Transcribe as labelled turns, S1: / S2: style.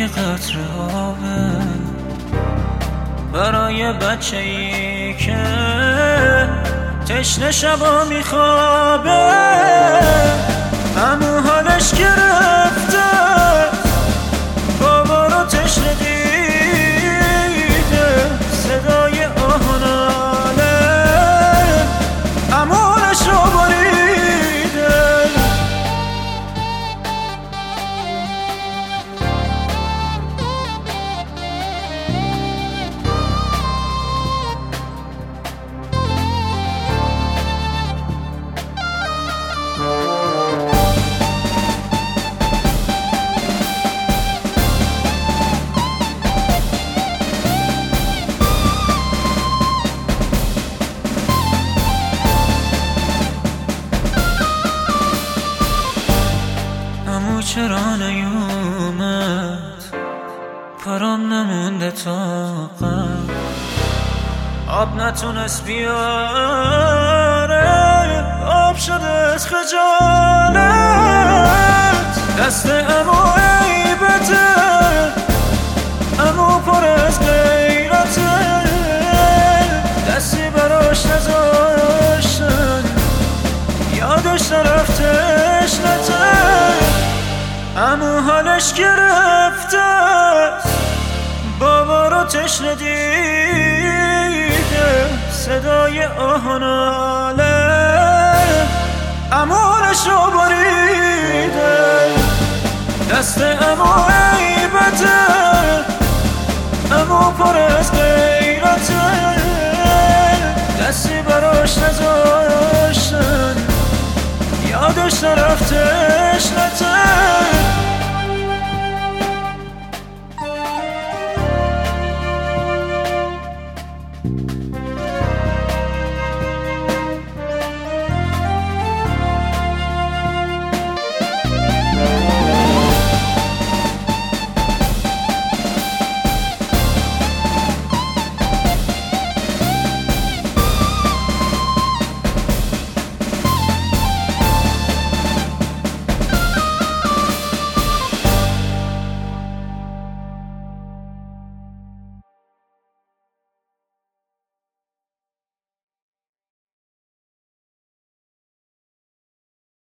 S1: یه قطره آبه برای بچه‌ای که تشنه شبا میخوابه. همون حالش گرفته بابا رو تشنه دیده، صدای آهناله امونش رو بریده. چرا نیومد پرام نمونده طاقت، آب نتونست بیاره، آب شده از خجالت. دست امو عیبته، امو پر از غیرته، دستی براش نذاشتن یادش نرفتش نته. امو حالش گرفته بابا رو تشنه دیده، صدای آهناله امونش رو بریده. دست امو عیبته، امو پر از غیرته، دستی براش نذاشتن یادش نرفتش نته.